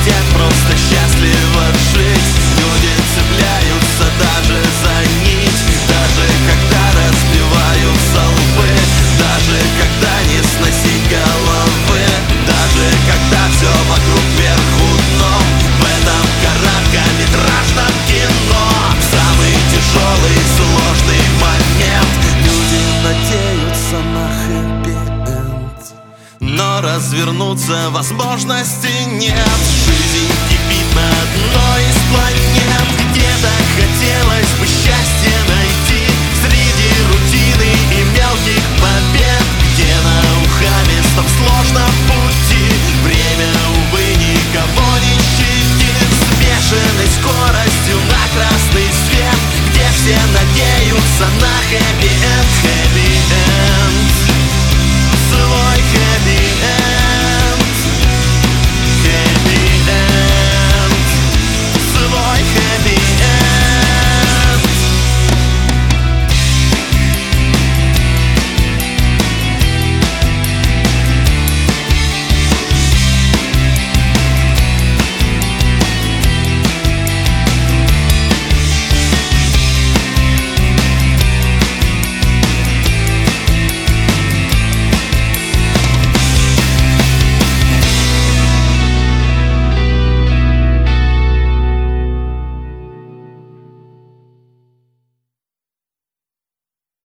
хотят просто счастливо жить. Люди цепляются даже за нить, даже когда разбиваются лбы, даже когда не сносить головы, даже когда все вокруг кверху дном. В этом короткометражном кино в самый тяжелый сложный момент люди надеются на хэппи-энд, но развернуться возможности нет. Жизнь кипит на одной из планет, где-то хотелось бы счастья.